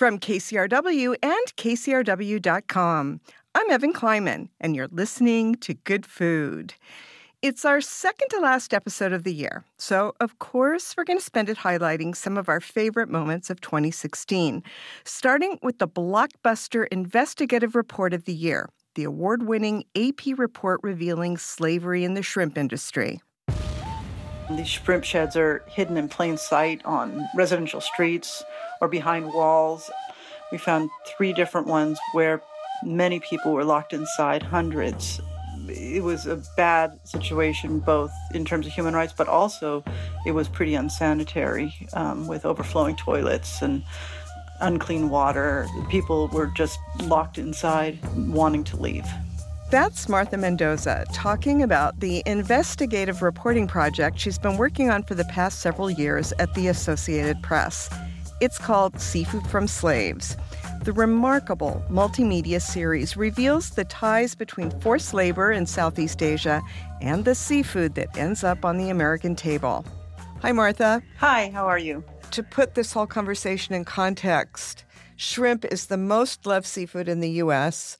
From KCRW and KCRW.com, I'm Evan Kleiman, and you're listening to Good Food. It's our second to last episode of the year, so of course we're going to spend it highlighting some of our favorite moments of 2016, starting with the blockbuster investigative report of the year, the award-winning AP report revealing slavery in the shrimp industry. These shrimp sheds are hidden in plain sight on residential streets or behind walls. We found 3 different ones where many people were locked inside, hundreds. It was a bad situation, both in terms of human rights, but also it was pretty unsanitary, with overflowing toilets and unclean water. People were just locked inside, wanting to leave. That's Martha Mendoza talking about the investigative reporting project she's been working on for the past several years at the Associated Press. It's called Seafood from Slaves. The remarkable multimedia series reveals the ties between forced labor in Southeast Asia and the seafood that ends up on the American table. Hi, Martha. Hi, how are you? To put this whole conversation in context, shrimp is the most loved seafood in the U.S.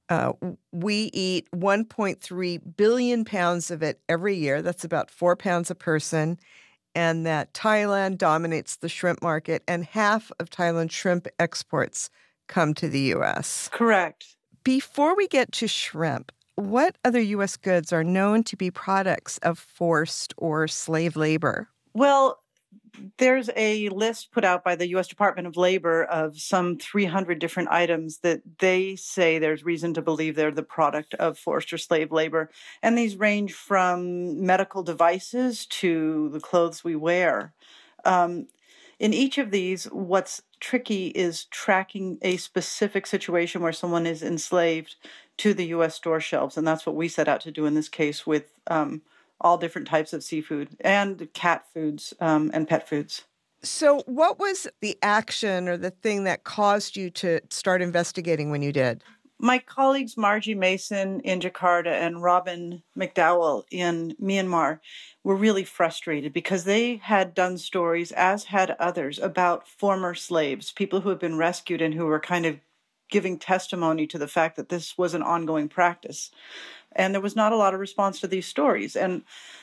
We eat 1.3 billion pounds of it every year. That's about 4 pounds a person. And that Thailand dominates the shrimp market, and half of Thailand's shrimp exports come to the U.S. Correct. Before we get to shrimp, what other U.S. goods are known to be products of forced or slave labor? Well, there's a list put out by the U.S. Department of Labor of some 300 different items that they say there's reason to believe they're the product of forced or slave labor. And these range from medical devices to the clothes we wear. In each of these, what's tricky is tracking a specific situation where someone is enslaved to the U.S. store shelves. And that's what we set out to do in this case with all different types of seafood and cat foods and pet foods. So what was the action or the thing that caused you to start investigating when you did? My colleagues Margie Mason in Jakarta and Robin McDowell in Myanmar were really frustrated because they had done stories, as had others, about former slaves, people who had been rescued and who were kind of giving testimony to the fact that this was an ongoing practice. And there was not a lot of response to these stories. And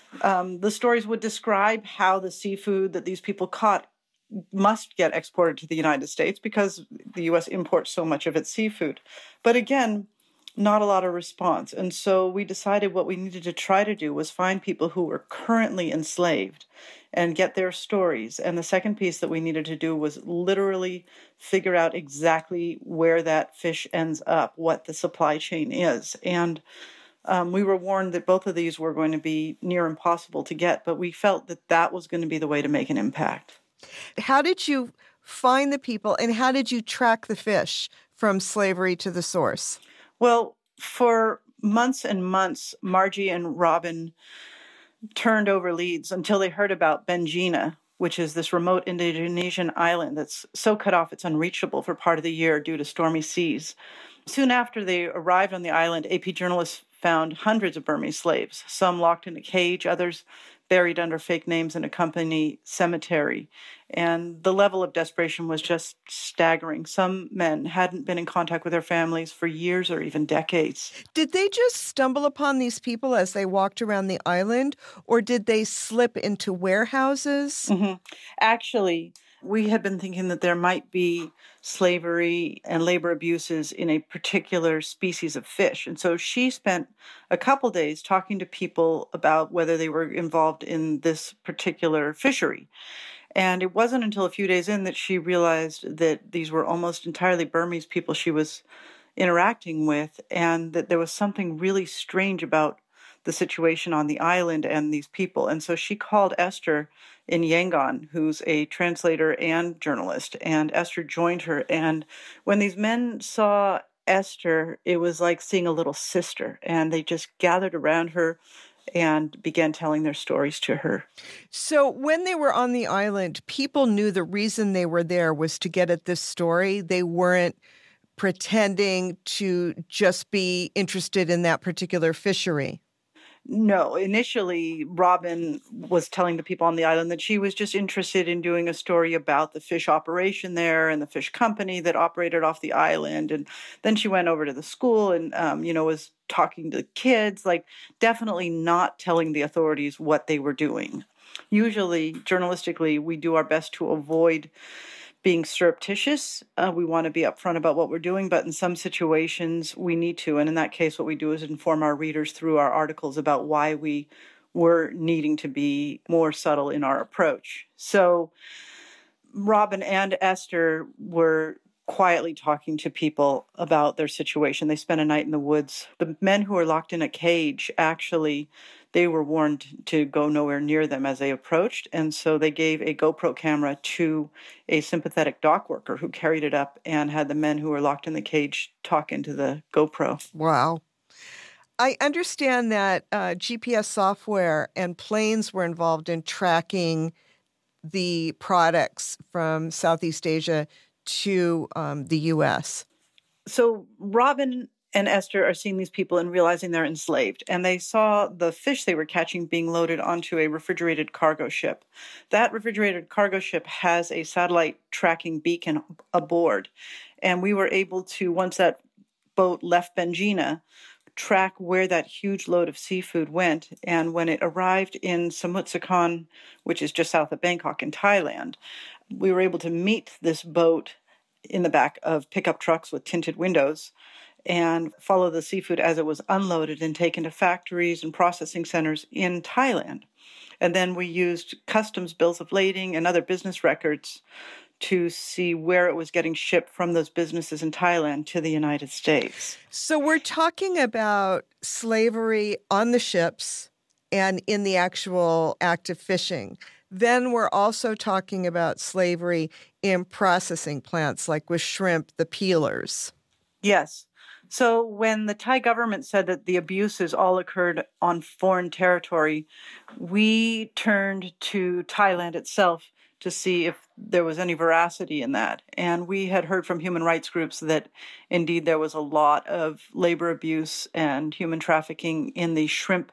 the stories would describe how the seafood that these people caught must get exported to the United States because the U.S. imports so much of its seafood. But again, not a lot of response. And so we decided what we needed to try to do was find people who were currently enslaved and get their stories. And the second piece that we needed to do was literally figure out exactly where that fish ends up, what the supply chain is. And we were warned that both of these were going to be near impossible to get, but we felt that that was going to be the way to make an impact. How did you find the people, and how did you track the fish from slavery to the source? Well, for months and months, Margie and Robin turned over leads until they heard about Benjina, which is this remote Indonesian island that's so cut off it's unreachable for part of the year due to stormy seas. Soon after they arrived on the island, AP journalists found hundreds of Burmese slaves, some locked in a cage, others buried under fake names in a company cemetery. And the level of desperation was just staggering. Some men hadn't been in contact with their families for years or even decades. Did they just stumble upon these people as they walked around the island, or did they slip into warehouses? Mm-hmm. Actually, we had been thinking that there might be slavery and labor abuses in a particular species of fish. And so she spent a couple days talking to people about whether they were involved in this particular fishery. And it wasn't until a few days in that she realized that these were almost entirely Burmese people she was interacting with, and that there was something really strange about the situation on the island and these people. And so she called Esther in Yangon, who's a translator and journalist, and Esther joined her. And when these men saw Esther, it was like seeing a little sister, and they just gathered around her and began telling their stories to her. So when they were on the island, people knew the reason they were there was to get at this story. They weren't pretending to just be interested in that particular fishery. No, initially, Robin was telling the people on the island that she was just interested in doing a story about the fish operation there and the fish company that operated off the island. And then she went over to the school and, was talking to the kids, like definitely not telling the authorities what they were doing. Usually, journalistically, we do our best to avoid being surreptitious. We want to be upfront about what we're doing, but in some situations we need to. And in that case, what we do is inform our readers through our articles about why we were needing to be more subtle in our approach. So Robin and Esther were quietly talking to people about their situation. They spent a night in the woods. The men who were locked in a cage, actually, they were warned to go nowhere near them as they approached. And so they gave a GoPro camera to a sympathetic dock worker who carried it up and had the men who were locked in the cage talk into the GoPro. Wow. I understand that GPS software and planes were involved in tracking the products from Southeast Asia to the U.S. So Robin and Esther are seeing these people and realizing they're enslaved. And they saw the fish they were catching being loaded onto a refrigerated cargo ship. That refrigerated cargo ship has a satellite tracking beacon aboard. And we were able to, once that boat left Benjina, track where that huge load of seafood went. And when it arrived in Samut Sakhon, which is just south of Bangkok in Thailand, we were able to meet this boat in the back of pickup trucks with tinted windows and follow the seafood as it was unloaded and taken to factories and processing centers in Thailand. And then we used customs bills of lading and other business records to see where it was getting shipped from those businesses in Thailand to the United States. So we're talking about slavery on the ships and in the actual act of fishing. Then we're also talking about slavery in processing plants, like with shrimp, the peelers. Yes. So when the Thai government said that the abuses all occurred on foreign territory, we turned to Thailand itself to see if there was any veracity in that. And we had heard from human rights groups that indeed there was a lot of labor abuse and human trafficking in the shrimp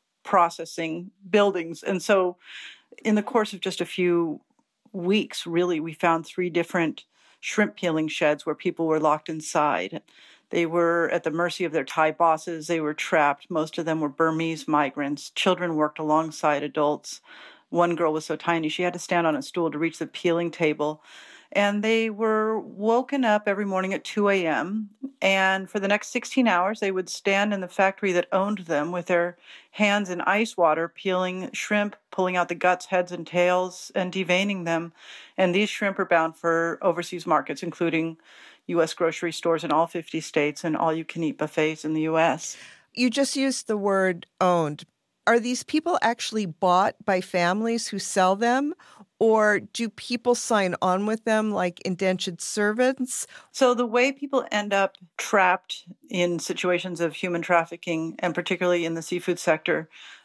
processing buildings. And so in the course of just a few weeks, really, we found 3 different shrimp peeling sheds where people were locked inside. They were at the mercy of their Thai bosses. They were trapped. Most of them were Burmese migrants. Children worked alongside adults. One girl was so tiny, she had to stand on a stool to reach the peeling table. And they were woken up every morning at 2 a.m. And for the next 16 hours, they would stand in the factory that owned them with their hands in ice water, peeling shrimp, pulling out the guts, heads, and tails, and deveining them. And these shrimp are bound for overseas markets, including U.S. grocery stores in all 50 states and all-you-can-eat buffets in the U.S. You just used the word owned. Are these people actually bought by families who sell them, or do people sign on with them like indentured servants? So the way people end up trapped in situations of human trafficking, and particularly in the seafood sector,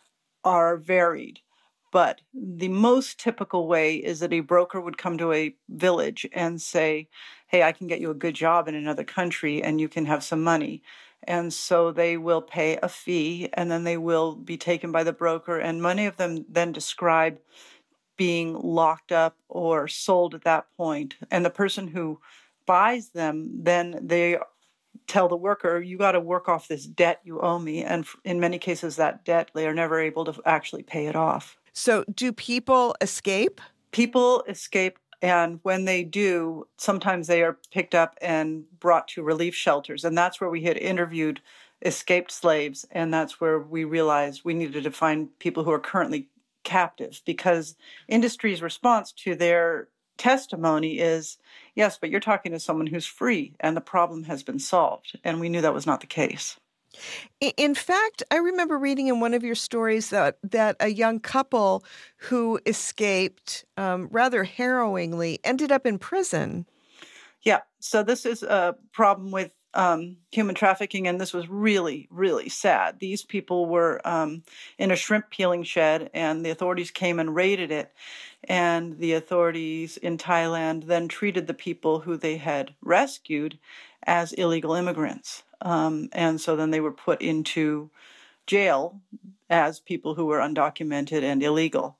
are varied. But the most typical way is that a broker would come to a village and say, hey, I can get you a good job in another country and you can have some money. And so they will pay a fee and then they will be taken by the broker. And many of them then describe being locked up or sold at that point. And the person who buys them, then they tell the worker, you got to work off this debt you owe me. And in many cases, that debt, they are never able to actually pay it off. So do people escape? People escape. And when they do, sometimes they are picked up and brought to relief shelters. And that's where we had interviewed escaped slaves. And that's where we realized we needed to find people who are currently captive, because industry's response to their testimony is, yes, but you're talking to someone who's free and the problem has been solved. And we knew that was not the case. In fact, I remember reading in one of your stories that a young couple who escaped rather harrowingly ended up in prison. Yeah. So this is a problem with human trafficking, and this was really, really sad. These people were in a shrimp peeling shed, and the authorities came and raided it. And the authorities in Thailand then treated the people who they had rescued as illegal immigrants. And so then they were put into jail as people who were undocumented and illegal.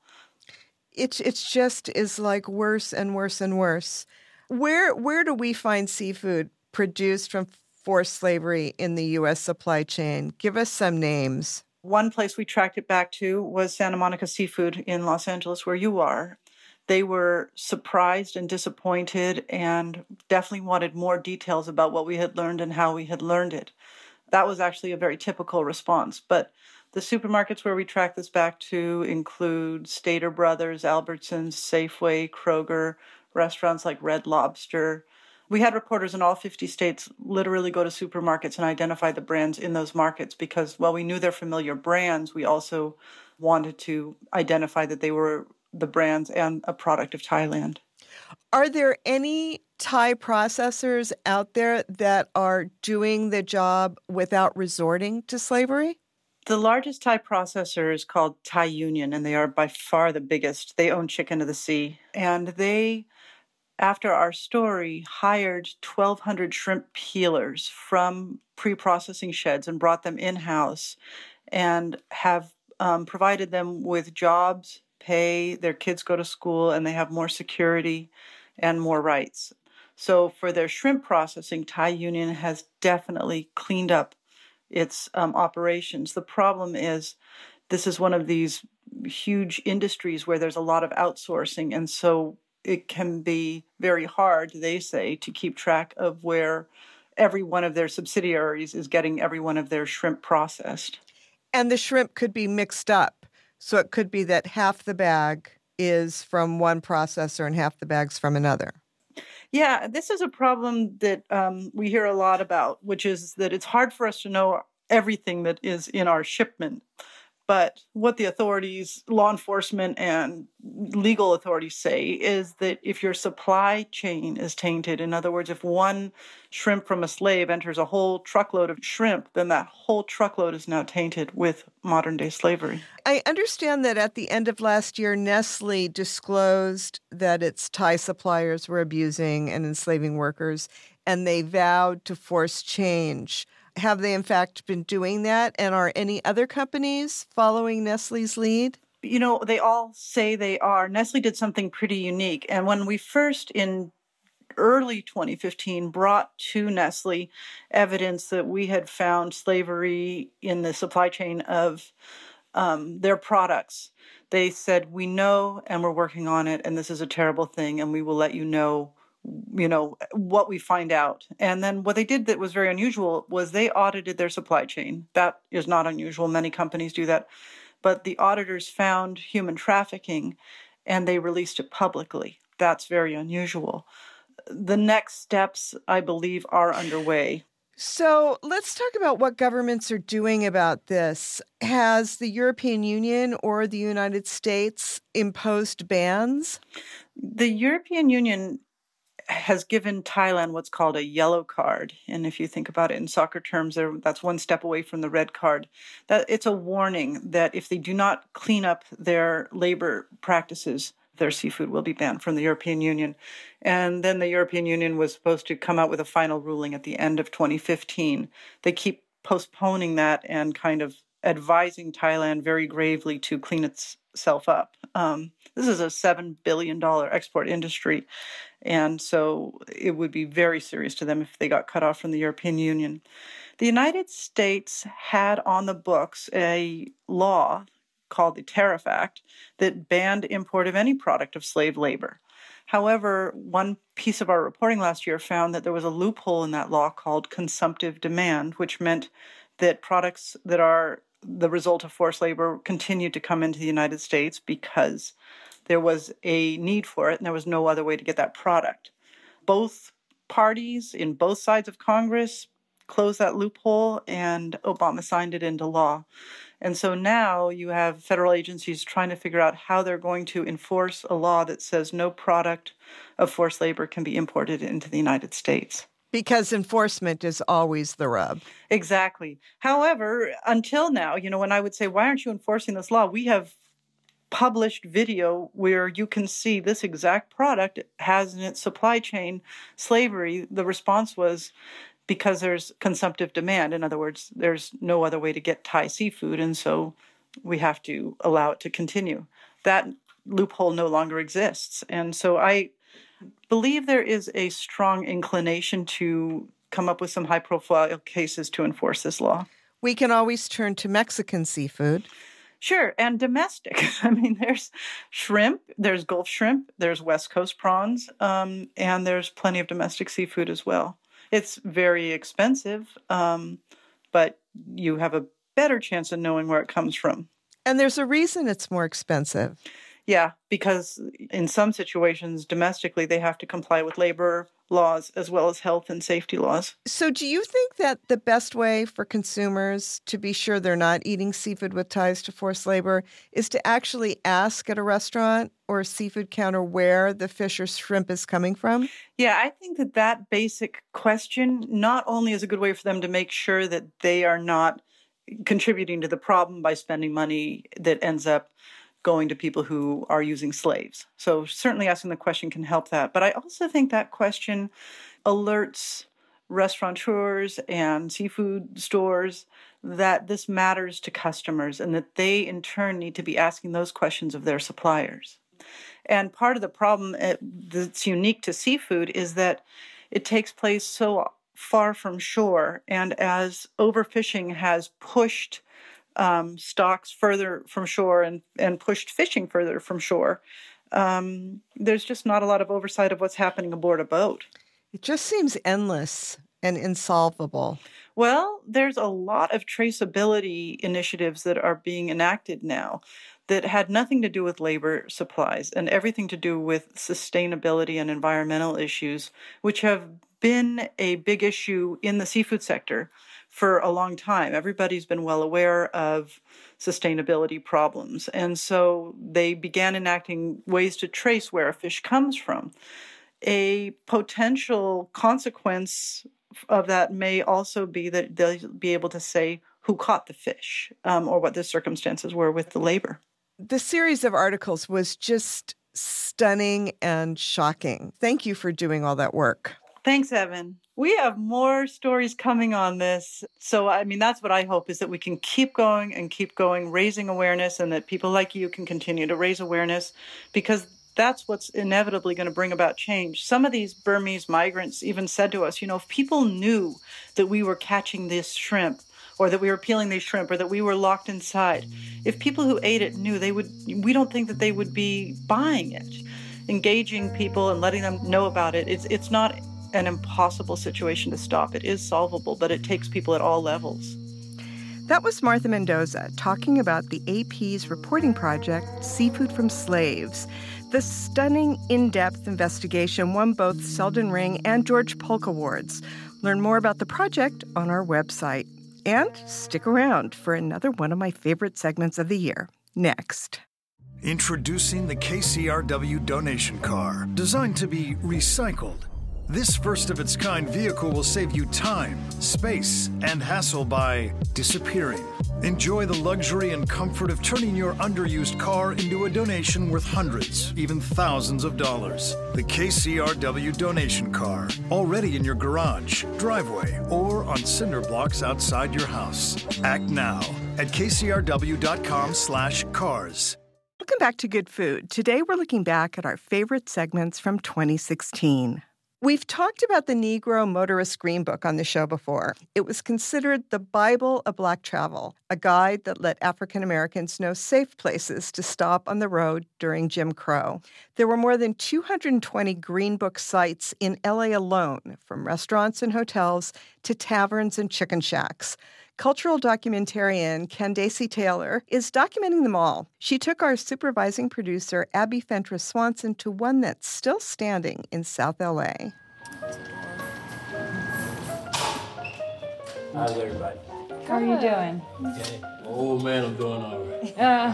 It's just is like worse and worse and worse. Where do we find seafood produced from forced slavery in the U.S. supply chain? Give us some names. One place we tracked it back to was Santa Monica Seafood in Los Angeles, where you are. They were surprised and disappointed and definitely wanted more details about what we had learned and how we had learned it. That was actually a very typical response. But the supermarkets where we track this back to include Stater Brothers, Albertsons, Safeway, Kroger, restaurants like Red Lobster. We had reporters in all 50 states literally go to supermarkets and identify the brands in those markets because while we knew they're familiar brands, we also wanted to identify that they were the brands and a product of Thailand. Are there any Thai processors out there that are doing the job without resorting to slavery? The largest Thai processor is called Thai Union, and they are by far the biggest. They own Chicken of the Sea. And they, after our story, hired 1,200 shrimp peelers from pre-processing sheds and brought them in-house and have provided them with jobs, pay, their kids go to school, and they have more security and more rights. So for their shrimp processing, Thai Union has definitely cleaned up its operations. The problem is this is one of these huge industries where there's a lot of outsourcing, and so it can be very hard, they say, to keep track of where every one of their subsidiaries is getting every one of their shrimp processed. And the shrimp could be mixed up. So it could be that half the bag is from one processor and half the bag's from another. Yeah, this is a problem that we hear a lot about, which is that it's hard for us to know everything that is in our shipment. But what the authorities, law enforcement and legal authorities say is that if your supply chain is tainted, in other words, if one shrimp from a slave enters a whole truckload of shrimp, then that whole truckload is now tainted with modern day slavery. I understand that at the end of last year, Nestle disclosed that its Thai suppliers were abusing and enslaving workers, and they vowed to force change. Have they, in fact, been doing that? And are any other companies following Nestle's lead? You know, they all say they are. Nestle did something pretty unique. And when we first, in early 2015, brought to Nestle evidence that we had found slavery in the supply chain of their products, they said, we know and we're working on it, and this is a terrible thing, and we will let you know what we find out. And then what they did that was very unusual was they audited their supply chain. That is not unusual. Many companies do that. But the auditors found human trafficking and they released it publicly. That's very unusual. The next steps, I believe, are underway. So let's talk about what governments are doing about this. Has the European Union or the United States imposed bans? The European Union has given Thailand what's called a yellow card. And if you think about it in soccer terms, that's one step away from the red card. That it's a warning that if they do not clean up their labor practices, their seafood will be banned from the European Union. And then the European Union was supposed to come out with a final ruling at the end of 2015. They keep postponing that and kind of advising Thailand very gravely to clean itself up. This is a $7 billion export industry. And so it would be very serious to them if they got cut off from the European Union. The United States had on the books a law called the Tariff Act that banned import of any product of slave labor. However, one piece of our reporting last year found that there was a loophole in that law called consumptive demand, which meant that products that are the result of forced labor continued to come into the United States because there was a need for it and there was no other way to get that product. Both parties in both sides of Congress closed that loophole and Obama signed it into law. And so now you have federal agencies trying to figure out how they're going to enforce a law that says no product of forced labor can be imported into the United States. Because enforcement is always the rub. Exactly. However, until now, when I would say, why aren't you enforcing this law? We have published video where you can see this exact product has in its supply chain slavery. The response was because there's consumptive demand. In other words, there's no other way to get Thai seafood, and so we have to allow it to continue. That loophole no longer exists. And so I believe there is a strong inclination to come up with some high-profile cases to enforce this law. We can always turn to Mexican seafood. Sure, and domestic. I mean, there's shrimp, there's Gulf shrimp, there's West Coast prawns, and there's plenty of domestic seafood as well. It's very expensive, but you have a better chance of knowing where it comes from. And there's a reason it's more expensive. Yeah, because in some situations, domestically, they have to comply with labor laws as well as health and safety laws. So do you think that the best way for consumers to be sure they're not eating seafood with ties to forced labor is to actually ask at a restaurant or a seafood counter where the fish or shrimp is coming from? Yeah, I think that basic question not only is a good way for them to make sure that they are not contributing to the problem by spending money that ends up going to people who are using slaves. So certainly asking the question can help that. But I also think that question alerts restaurateurs and seafood stores that this matters to customers and that they in turn need to be asking those questions of their suppliers. And part of the problem that's unique to seafood is that it takes place so far from shore. And as overfishing has pushed stocks further from shore and pushed fishing further from shore, there's just not a lot of oversight of what's happening aboard a boat. It just seems endless and insolvable. Well, there's a lot of traceability initiatives that are being enacted now that had nothing to do with labor supplies and everything to do with sustainability and environmental issues, which have been a big issue in the seafood sector for a long time. Everybody's been well aware of sustainability problems. And so they began enacting ways to trace where a fish comes from. A potential consequence of that may also be that they'll be able to say who caught the fish, or what the circumstances were with the labor. The series of articles was just stunning and shocking. Thank you for doing all that work. Thanks, Evan. We have more stories coming on this. So, I mean, that's what I hope, is that we can keep going, raising awareness, and that people like you can continue to raise awareness, because that's what's inevitably going to bring about change. Some of these Burmese migrants even said to us, if people knew that we were catching this shrimp, or that we were peeling these shrimp, or that we were locked inside, if people who ate it knew, we don't think that they would be buying it. Engaging people and letting them know about it, it's not an impossible situation to stop. It is solvable, but it takes people at all levels. That was Martha Mendoza talking about the AP's reporting project, Seafood from Slaves. The stunning, in-depth investigation won both Selden Ring and George Polk Awards. Learn more about the project on our website. And stick around for another one of my favorite segments of the year, next. Introducing the KCRW donation car, designed to be recycled. This first-of-its-kind vehicle will save you time, space, and hassle by disappearing. Enjoy the luxury and comfort of turning your underused car into a donation worth hundreds, even thousands of dollars. The KCRW donation car, already in your garage, driveway, or on cinder blocks outside your house. Act now at kcrw.com/cars. Welcome back to Good Food. Today we're looking back at our favorite segments from 2016. We've talked about the Negro Motorist Green Book on the show before. It was considered the Bible of Black travel, a guide that let African Americans know safe places to stop on the road during Jim Crow. There were more than 220 Green Book sites in LA alone, from restaurants and hotels to taverns and chicken shacks. Cultural documentarian Candace Taylor is documenting them all. She took our supervising producer, Abby Fentress Swanson, to one that's still standing in South LA. How's everybody? How are you doing? Okay. Oh man, I'm doing all right.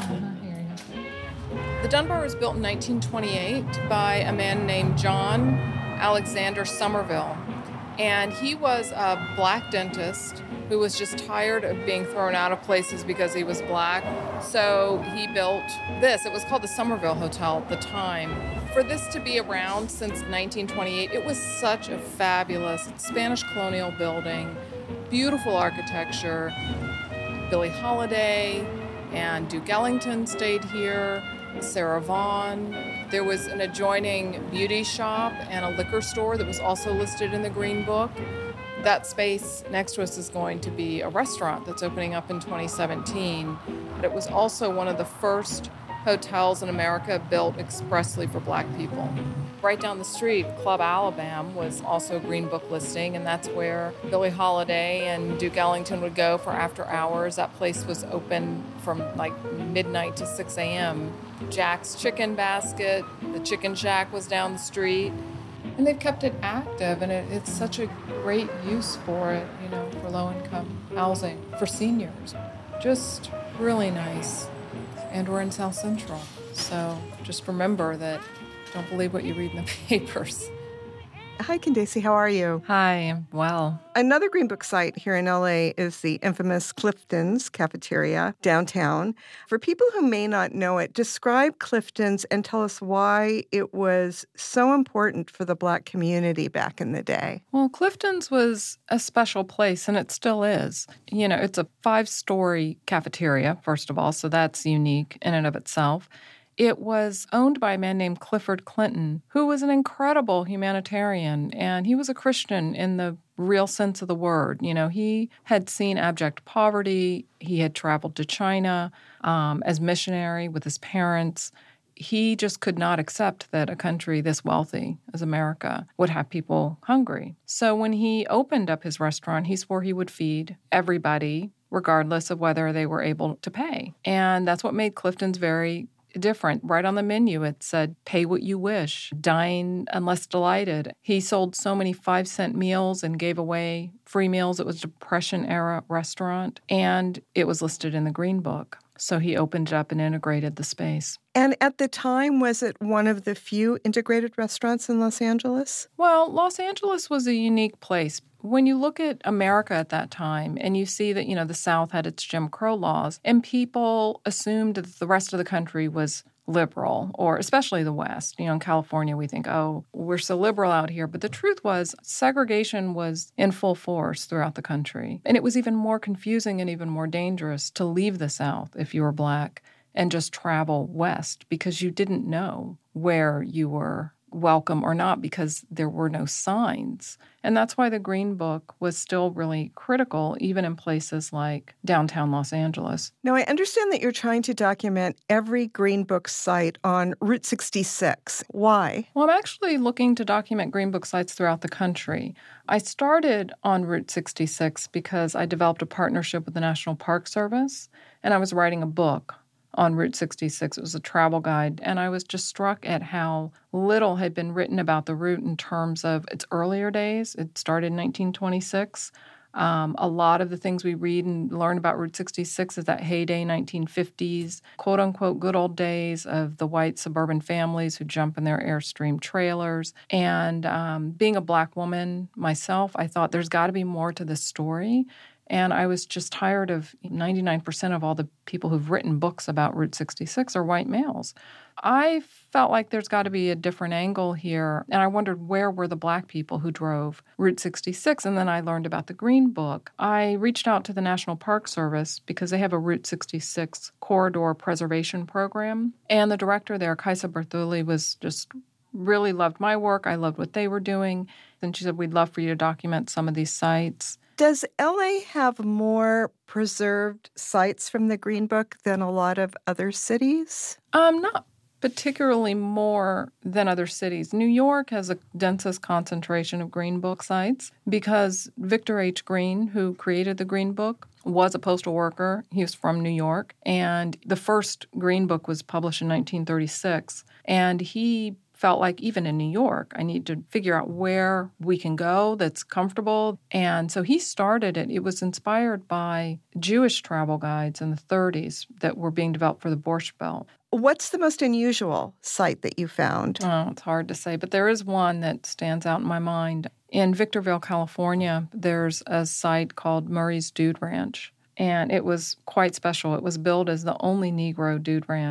The Dunbar was built in 1928 by a man named John Alexander Somerville. And he was a black dentist who was just tired of being thrown out of places because he was black. So he built this. It was called the Somerville Hotel at the time. For this to be around since 1928, it was such a fabulous Spanish colonial building, beautiful architecture. Billie Holiday and Duke Ellington stayed here, Sarah Vaughan. There was an adjoining beauty shop and a liquor store that was also listed in the Green Book. That space next to us is going to be a restaurant that's opening up in 2017. But it was also one of the first hotels in America built expressly for Black people. Right down the street, Club Alabama was also a Green Book listing, and that's where Billie Holiday and Duke Ellington would go for after hours. That place was open from like midnight to 6 a.m. Jack's Chicken Basket, the Chicken Shack was down the street. And they've kept it active, and it's such a great use for it, for low-income housing, for seniors. Just really nice. And we're in South Central, so just remember that don't believe what you read in the papers. Hi, Candace. How are you? Hi, I'm well. Another Green Book site here in LA is the infamous Clifton's Cafeteria downtown. For people who may not know it, describe Clifton's and tell us why it was so important for the Black community back in the day. Well, Clifton's was a special place, and it still is. It's a 5-story cafeteria, first of all, so that's unique in and of itself. It was owned by a man named Clifford Clinton, who was an incredible humanitarian, and he was a Christian in the real sense of the word. He had seen abject poverty. He had traveled to China as missionary with his parents. He just could not accept that a country this wealthy as America would have people hungry. So when he opened up his restaurant, he swore he would feed everybody, regardless of whether they were able to pay. And that's what made Clifton's very different. Right on the menu, it said, pay what you wish, dine unless delighted. He sold so many 5-cent meals and gave away free meals. It was a Depression-era restaurant, and it was listed in the Green Book. So he opened it up and integrated the space. And at the time, was it one of the few integrated restaurants in Los Angeles? Well, Los Angeles was a unique place. When you look at America at that time and you see that, the South had its Jim Crow laws, and people assumed that the rest of the country was liberal, or especially the West. In California, we think, oh, we're so liberal out here. But the truth was segregation was in full force throughout the country. And it was even more confusing and even more dangerous to leave the South if you were Black and just travel west because you didn't know where you were welcome or not because there were no signs. And that's why the Green Book was still really critical, even in places like downtown Los Angeles. Now, I understand that you're trying to document every Green Book site on Route 66. Why? Well, I'm actually looking to document Green Book sites throughout the country. I started on Route 66 because I developed a partnership with the National Park Service, and I was writing a book on Route 66. It was a travel guide, and I was just struck at how little had been written about the route in terms of its earlier days. It started in 1926. A lot of the things we read and learn about Route 66 is that heyday 1950s, quote-unquote good old days of the white suburban families who jump in their Airstream trailers. And being a Black woman myself, I thought there's got to be more to this story. And I was just tired of 99% of all the people who've written books about Route 66 are white males. I felt like there's got to be a different angle here. And I wondered where were the Black people who drove Route 66. And then I learned about the Green Book. I reached out to the National Park Service because they have a Route 66 corridor preservation program. And the director there, Kaisa Berthulli, was just really loved my work. I loved what they were doing. And she said, we'd love for you to document some of these sites. Does LA have more preserved sites from the Green Book than a lot of other cities? Not particularly more than other cities. New York has the densest concentration of Green Book sites because Victor H. Green, who created the Green Book, was a postal worker. He was from New York. And the first Green Book was published in 1936. And he felt like even in New York, I need to figure out where we can go that's comfortable. And so he started it. It was inspired by Jewish travel guides in the 30s that were being developed for the Borscht Belt. What's the most unusual site that you found? Oh, it's hard to say, but there is one that stands out in my mind. In Victorville, California, there's a site called Murray's Dude Ranch, and it was quite special. It was billed as the only Negro dude ranch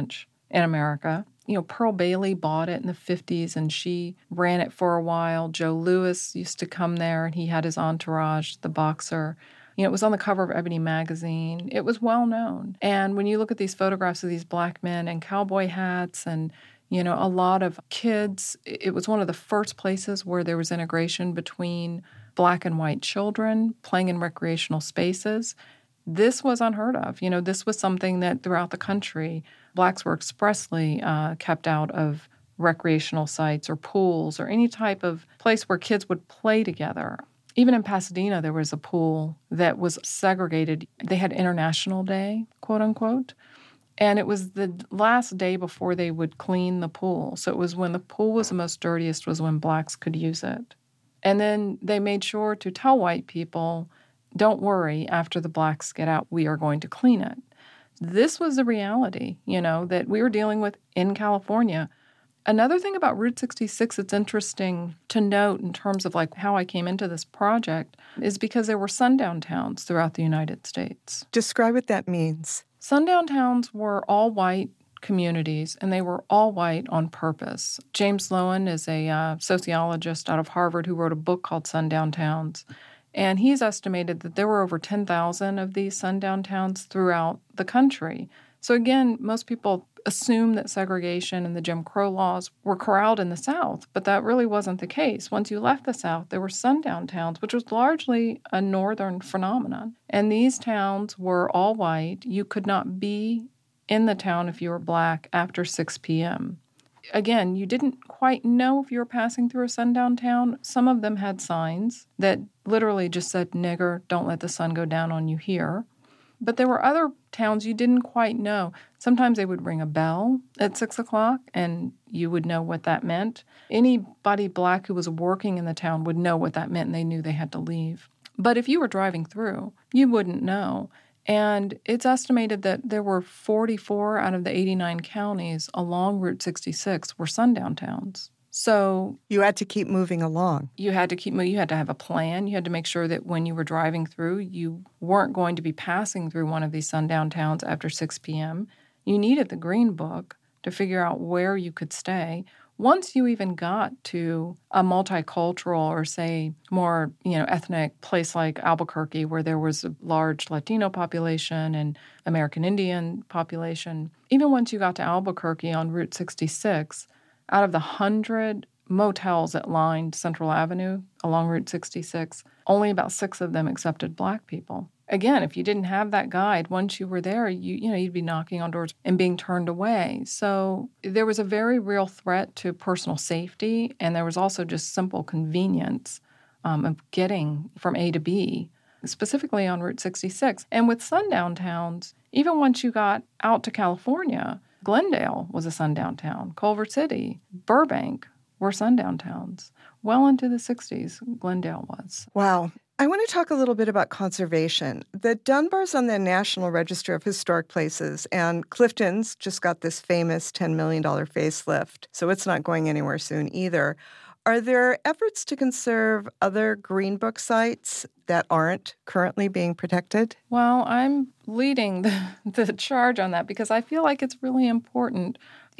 in America. Pearl Bailey bought it in the 50s, and she ran it for a while. Joe Louis used to come there, and he had his entourage, the boxer. It was on the cover of Ebony magazine. It was well known. And when you look at these photographs of these black men in cowboy hats and, a lot of kids, it was one of the first places where there was integration between black and white children playing in recreational spaces. This was unheard of. This was something that throughout the country, blacks were expressly kept out of recreational sites or pools or any type of place where kids would play together. Even in Pasadena, there was a pool that was segregated. They had International Day, quote unquote, and it was the last day before they would clean the pool. So it was when the pool was the most dirtiest was when blacks could use it. And then they made sure to tell white people, don't worry, after the blacks get out, we are going to clean it. This was the reality, that we were dealing with in California. Another thing about Route 66 that's interesting to note in terms of how I came into this project is because there were sundown towns throughout the United States. Describe what that means. Sundown towns were all white communities, and they were all white on purpose. James Loewen is a sociologist out of Harvard who wrote a book called Sundown Towns. And he's estimated that there were over 10,000 of these sundown towns throughout the country. So again, most people assume that segregation and the Jim Crow laws were corralled in the South, but that really wasn't the case. Once you left the South, there were sundown towns, which was largely a northern phenomenon. And these towns were all white. You could not be in the town if you were black after 6 p.m. Again, you didn't quite know if you were passing through a sundown town. Some of them had signs that literally just said, "Nigger, don't let the sun go down on you here." But there were other towns you didn't quite know. Sometimes they would ring a bell at 6 o'clock, and you would know what that meant. Anybody black who was working in the town would know what that meant, and they knew they had to leave. But if you were driving through, you wouldn't know. And it's estimated that there were 44 out of the 89 counties along Route 66 were sundown towns. So you had to keep moving along. You had to keep moving. You had to have a plan. You had to make sure that when you were driving through, you weren't going to be passing through one of these sundown towns after 6 p.m. You needed the Green Book to figure out where you could stay. Once you even got to a multicultural or, say, more ethnic place like Albuquerque, where there was a large Latino population and American Indian population, even once you got to Albuquerque on Route 66, out of the 100 motels that lined Central Avenue along Route 66, only about 6 of them accepted black people. Again, if you didn't have that guide, once you were there, you'd be knocking on doors and being turned away. So there was a very real threat to personal safety, and there was also just simple convenience of getting from A to B, specifically on Route 66. And with sundown towns, even once you got out to California, Glendale was a sundown town. Culver City, Burbank were sundown towns. Well into the 60s, Glendale was. Wow. I want to talk a little bit about conservation. The Dunbar's on the National Register of Historic Places, and Clifton's just got this famous $10 million facelift, so it's not going anywhere soon either. Are there efforts to conserve other Green Book sites that aren't currently being protected? Well, I'm leading the charge on that because I feel like it's really important.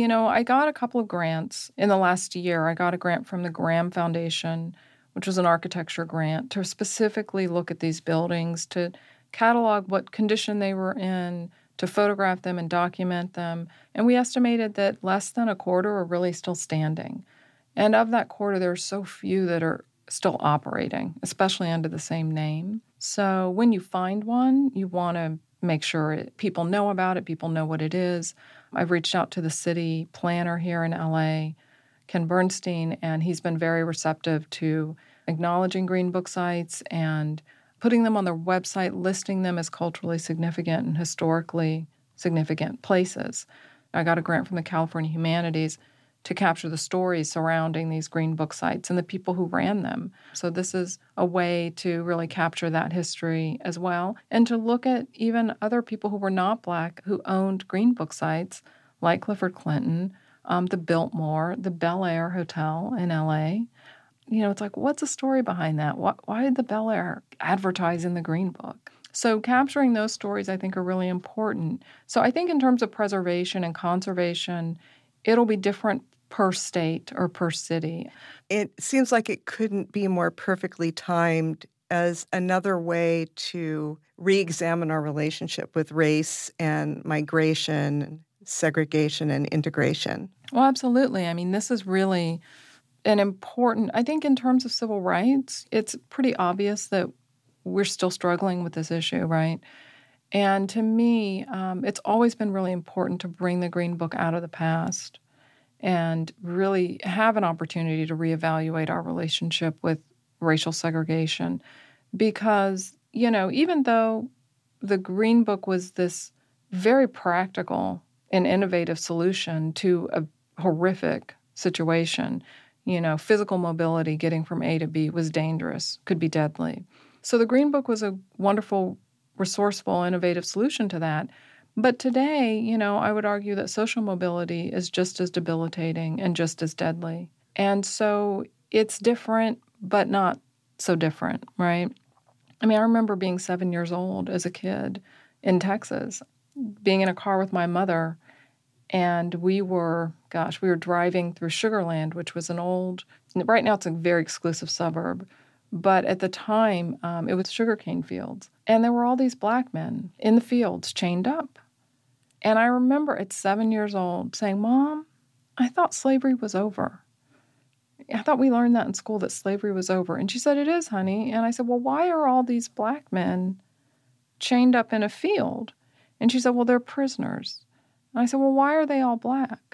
I got a couple of grants in the last year. I got a grant from the Graham Foundation, which was an architecture grant, to specifically look at these buildings, to catalog what condition they were in, to photograph them and document them. And we estimated that less than a quarter are really still standing. And of that quarter, there are so few that are still operating, especially under the same name. So when you find one, you want to make sure people know about it, people know what it is. I've reached out to the city planner here in LA, Ken Bernstein, and he's been very receptive to acknowledging Green Book sites and putting them on their website, listing them as culturally significant and historically significant places. I got a grant from the California Humanities to capture the stories surrounding these Green Book sites and the people who ran them. So this is a way to really capture that history as well, and to look at even other people who were not Black who owned Green Book sites, like Clifford Clinton, the Biltmore, the Bel Air Hotel in L.A. It's like, what's the story behind that? Why did the Bel Air advertise in the Green Book? So capturing those stories, I think, are really important. So I think in terms of preservation and conservation, it'll be different per state or per city. It seems like it couldn't be more perfectly timed as another way to re-examine our relationship with race and migration, segregation and integration. Well, absolutely. I mean, this is really an important, I think in terms of civil rights, it's pretty obvious that we're still struggling with this issue, right? And to me, it's always been really important to bring the Green Book out of the past and really have an opportunity to reevaluate our relationship with racial segregation. Because, even though the Green Book was this very practical and innovative solution to a horrific situation, physical mobility getting from A to B was dangerous, could be deadly. So the Green Book was a wonderful, resourceful, innovative solution to that. But today, I would argue that social mobility is just as debilitating and just as deadly. And so it's different, but not so different, right? I mean, I remember being 7 years old as a kid in Texas, being in a car with my mother, and we were driving through Sugar Land, which was right now it's a very exclusive suburb, but at the time, it was sugarcane fields. And there were all these black men in the fields chained up. And I remember at 7 years old saying, "Mom, I thought slavery was over. I thought we learned that in school, that slavery was over." And she said, "It is, honey." And I said, "Well, why are all these black men chained up in a field?" And she said, "Well, they're prisoners." And I said, "Well, why are they all black?"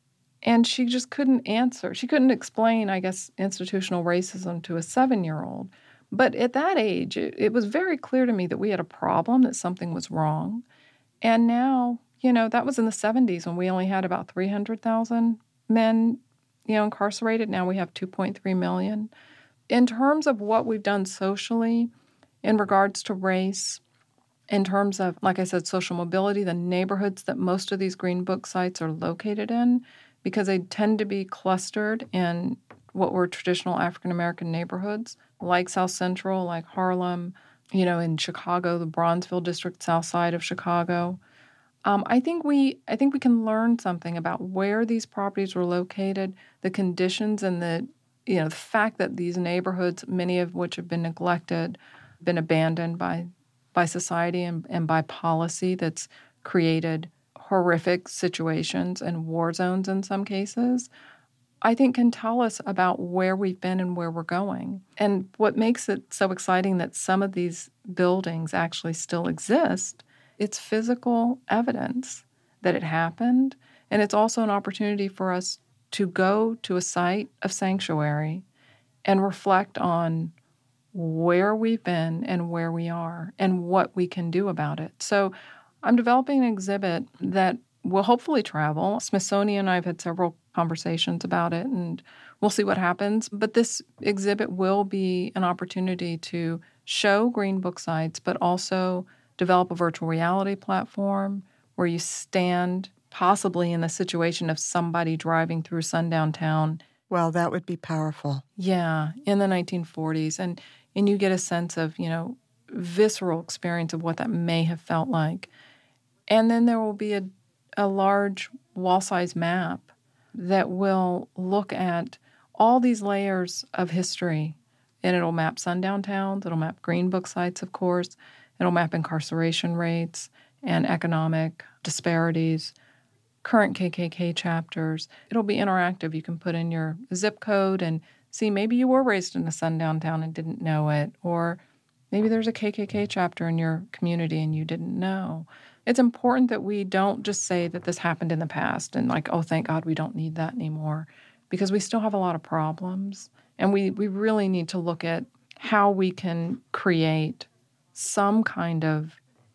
And she just couldn't answer. She couldn't explain, I guess, institutional racism to a 7-year-old. But at that age, it was very clear to me that we had a problem, that something was wrong. And now, that was in the 70s when we only had about 300,000 men, incarcerated. Now we have 2.3 million. In terms of what we've done socially in regards to race, in terms of, like I said, social mobility, the neighborhoods that most of these Green Book sites are located in, because they tend to be clustered in what were traditional African-American neighborhoods, like South Central, like Harlem, in Chicago, the Bronzeville district, south side of Chicago. I think we can learn something about where these properties were located, the conditions, and the fact that these neighborhoods, many of which have been neglected, been abandoned by society and by policy that's created horrific situations and war zones in some cases, I think can tell us about where we've been and where we're going. And what makes it so exciting that some of these buildings actually still exist, it's physical evidence that it happened. And it's also an opportunity for us to go to a site of sanctuary and reflect on where we've been and where we are and what we can do about it. So I'm developing an exhibit that will hopefully travel. Smithsonian and I have had several conversations about it, and we'll see what happens. But this exhibit will be an opportunity to show Green Book sites, but also develop a virtual reality platform where you stand possibly in the situation of somebody driving through sundown town. Well, that would be powerful. Yeah, in the 1940s. And you get a sense of, visceral experience of what that may have felt like. And then there will be a large wall-size map that will look at all these layers of history. And it'll map sundown towns, it'll map Green Book sites, of course, it'll map incarceration rates and economic disparities, current KKK chapters. It'll be interactive. You can put in your zip code and see maybe you were raised in a sundown town and didn't know it, or maybe there's a KKK chapter in your community and you didn't know. It's important that we don't just say that this happened in the past and like, oh, thank God we don't need that anymore, because we still have a lot of problems. And we really need to look at how we can create some kind of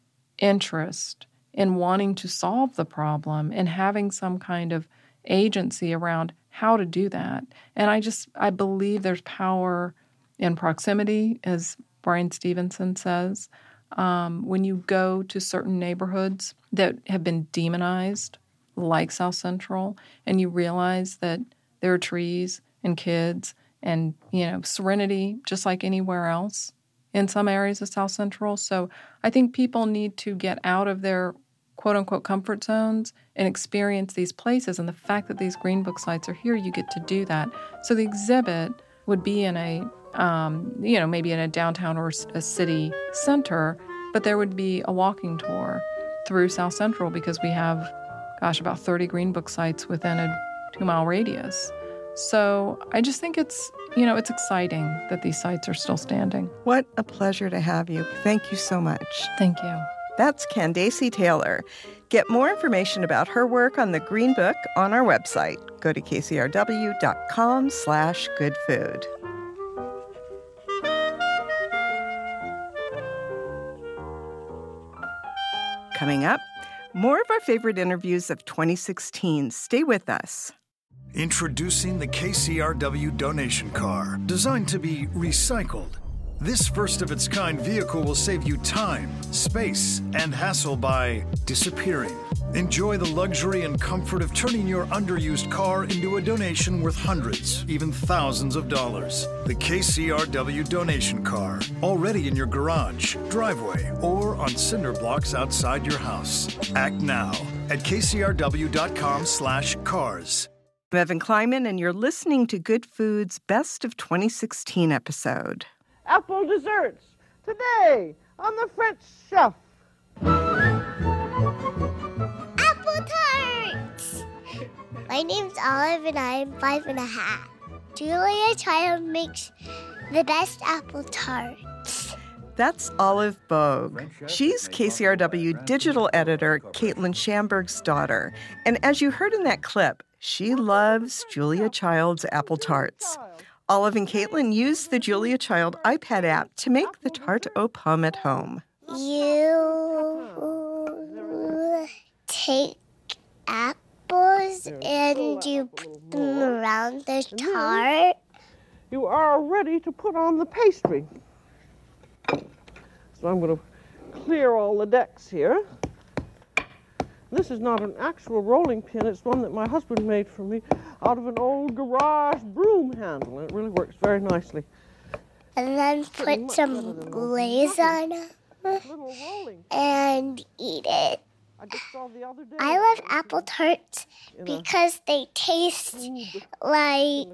interest in wanting to solve the problem and having some kind of agency around how to do that. And I believe there's power in proximity, as Brian Stevenson says. When you go to certain neighborhoods that have been demonized, like South Central, and you realize that there are trees and kids and, serenity just like anywhere else in some areas of South Central. So I think people need to get out of their quote-unquote comfort zones and experience these places. And the fact that these Green Book sites are here, you get to do that. So the exhibit would be in a, maybe in a downtown or a city center, but there would be a walking tour through South Central because we have, about 30 Green Book sites within a 2-mile radius. So I just think it's exciting that these sites are still standing. What a pleasure to have you. Thank you so much. Thank you. That's Candace Taylor. Get more information about her work on the Green Book on our website. Go to kcrw.com/goodfood. Coming up, more of our favorite interviews of 2016. Stay with us. Introducing the KCRW donation car, designed to be recycled. This first-of-its-kind vehicle will save you time, space, and hassle by disappearing. Enjoy the luxury and comfort of turning your underused car into a donation worth hundreds, even thousands of dollars. The KCRW donation car, already in your garage, driveway, or on cinder blocks outside your house. Act now at kcrw.com/cars. I'm Evan Kleiman, and you're listening to Good Food's Best of 2016 episode. Apple desserts today on the French chef. Apple tarts! My name's Olive and I'm 5.5. Julia Child makes the best apple tarts. That's Olive Bogue. She's KCRW digital editor Caitlin Schamberg's daughter. And as you heard in that clip, she loves Julia Child's apple tarts. Olive and Caitlin use the Julia Child iPad app to make the tarte aux pommes at home. You take apples and you put them around the tart. You are ready to put on the pastry. So I'm going to clear all the decks here. This is not an actual rolling pin, it's one that my husband made for me out of an old garage broom handle, and it really works very nicely. And then put some glaze on it and eat it. I love apple tarts because they taste like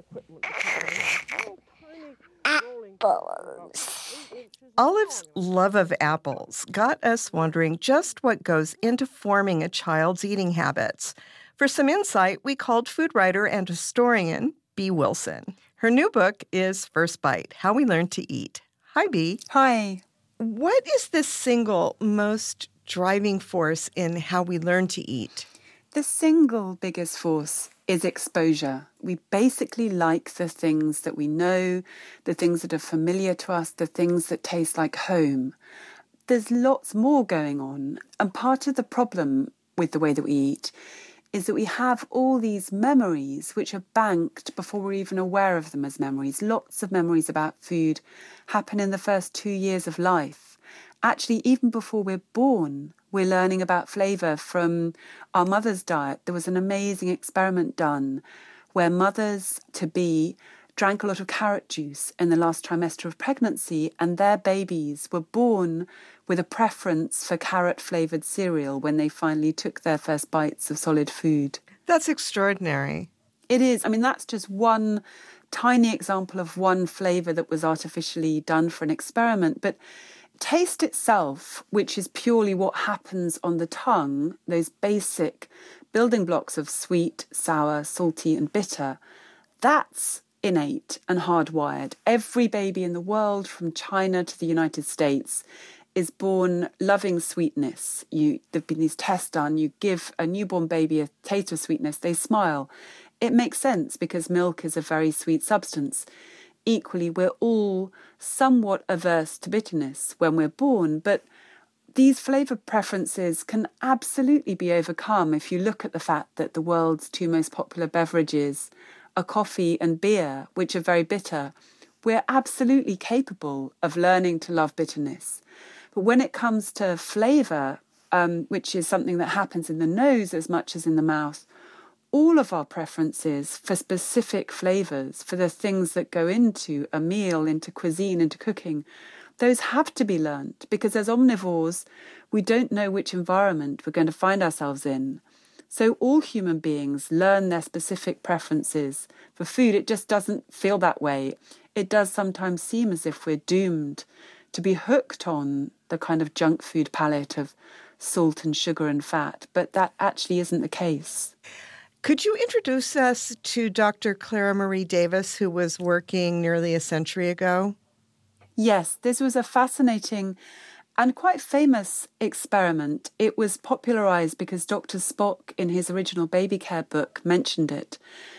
apples. Olive's love of apples got us wondering just what goes into forming a child's eating habits. For some insight, we called food writer and historian Bee Wilson. Her new book is First Bite, How We Learn to Eat. Hi, Bee. Hi. What is the single most driving force in how we learn to eat? The single biggest force is exposure. We basically like the things that we know, the things that are familiar to us, the things that taste like home. There's lots more going on. And part of the problem with the way that we eat is that we have all these memories which are banked before we're even aware of them as memories. Lots of memories about food happen in the first 2 years of life. Actually, even before we're born, we're learning about flavour from our mother's diet. There was an amazing experiment done where mothers-to-be drank a lot of carrot juice in the last trimester of pregnancy, and their babies were born with a preference for carrot-flavoured cereal when they finally took their first bites of solid food. That's extraordinary. It is. I mean, that's just one tiny example of one flavour that was artificially done for an experiment. But taste itself, which is purely what happens on the tongue, those basic building blocks of sweet, sour, salty and bitter, that's innate and hardwired. Every baby in the world, from China to the United States, is born loving sweetness. There've been these tests done. You give a newborn baby a taste of sweetness, they smile. It makes sense because milk is a very sweet substance. Equally, we're all somewhat averse to bitterness when we're born, but these flavour preferences can absolutely be overcome if you look at the fact that the world's two most popular beverages are coffee and beer, which are very bitter. We're absolutely capable of learning to love bitterness. But when it comes to flavour, which is something that happens in the nose as much as in the mouth, all of our preferences for specific flavours, for the things that go into a meal, into cuisine, into cooking, those have to be learnt, because as omnivores, we don't know which environment we're going to find ourselves in. So all human beings learn their specific preferences for food. It just doesn't feel that way. It does sometimes seem as if we're doomed to be hooked on the kind of junk food palette of salt and sugar and fat, but that actually isn't the case. Could you introduce us to Dr. Clara Marie Davis, who was working nearly a century ago? Yes, this was a fascinating and quite famous experiment. It was popularised because Dr. Spock, in his original baby care book, mentioned it.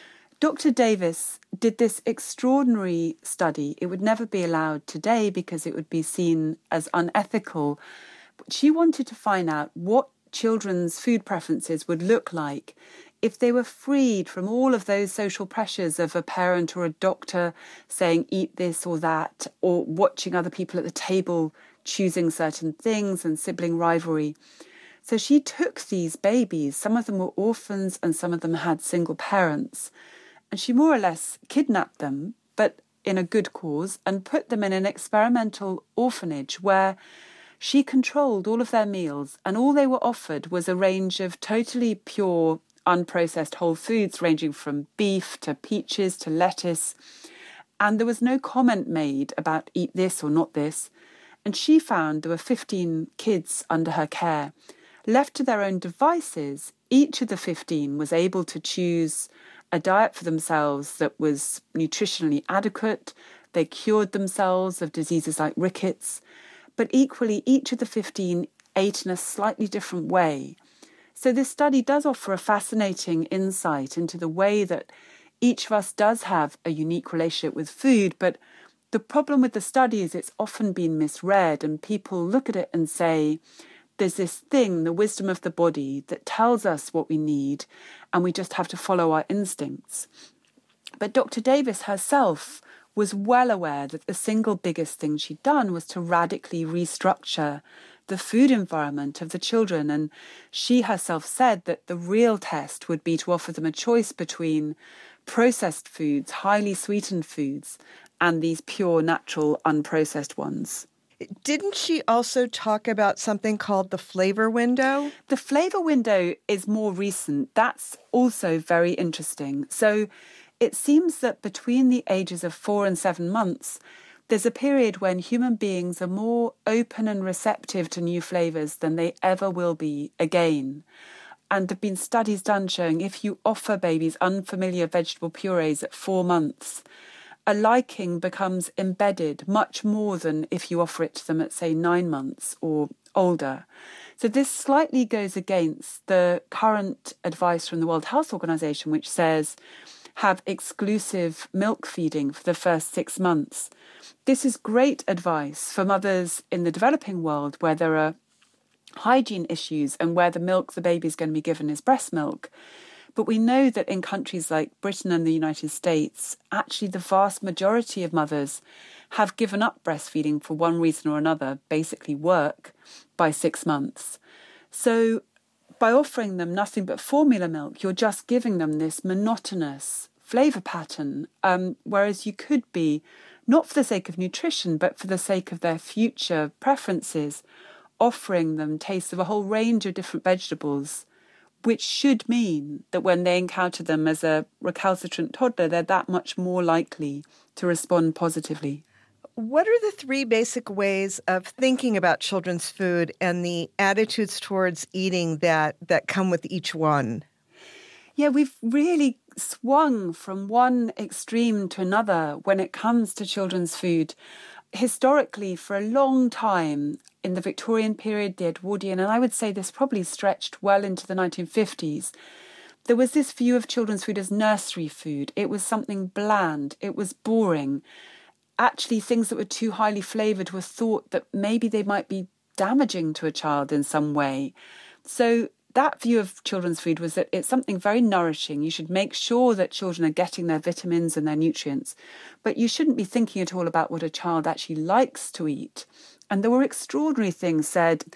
Dr. Davis did this extraordinary study. It would never be allowed today because it would be seen as unethical. But she wanted to find out what children's food preferences would look like if they were freed from all of those social pressures of a parent or a doctor saying eat this or that, or watching other people at the table choosing certain things and sibling rivalry. So she took these babies, some of them were orphans and some of them had single parents, and she more or less kidnapped them, but in a good cause, and put them in an experimental orphanage where she controlled all of their meals, and all they were offered was a range of totally pure, unprocessed whole foods, ranging from beef to peaches to lettuce. And there was no comment made about eat this or not this. And she found there were 15 kids under her care. Left to their own devices, each of the 15 was able to choose a diet for themselves that was nutritionally adequate. They cured themselves of diseases like rickets. But equally, each of the 15 ate in a slightly different way. So this study does offer a fascinating insight into the way that each of us does have a unique relationship with food. But the problem with the study is it's often been misread, and people look at it and say, there's this thing, the wisdom of the body, that tells us what we need, and we just have to follow our instincts. But Dr. Davis herself was well aware that the single biggest thing she'd done was to radically restructure the food environment of the children. And she herself said that the real test would be to offer them a choice between processed foods, highly sweetened foods, and these pure, natural, unprocessed ones. Didn't she also talk about something called the flavor window? The flavor window is more recent. That's also very interesting. So it seems that between the ages of 4 and 7 months, there's a period when human beings are more open and receptive to new flavours than they ever will be again. And there have been studies done showing if you offer babies unfamiliar vegetable purees at 4 months, a liking becomes embedded much more than if you offer it to them at, say, 9 months or older. So this slightly goes against the current advice from the World Health Organization, which says have exclusive milk feeding for the first 6 months. This is great advice for mothers in the developing world where there are hygiene issues and where the milk the baby is going to be given is breast milk. But we know that in countries like Britain and the United States, actually the vast majority of mothers have given up breastfeeding for one reason or another, basically work, by 6 months. So by offering them nothing but formula milk, you're just giving them this monotonous flavour pattern, whereas you could be, not for the sake of nutrition, but for the sake of their future preferences, offering them tastes of a whole range of different vegetables, which should mean that when they encounter them as a recalcitrant toddler, they're that much more likely to respond positively. What are the 3 basic ways of thinking about children's food and the attitudes towards eating that come with each one? Yeah, we've really swung from one extreme to another when it comes to children's food. Historically, for a long time, in the Victorian period, the Edwardian, and I would say this probably stretched well into the 1950s, there was this view of children's food as nursery food. It was something bland. It was boring. Actually, things that were too highly flavoured were thought that maybe they might be damaging to a child in some way. So that view of children's food was that it's something very nourishing. You should make sure that children are getting their vitamins and their nutrients, but you shouldn't be thinking at all about what a child actually likes to eat. And there were extraordinary things said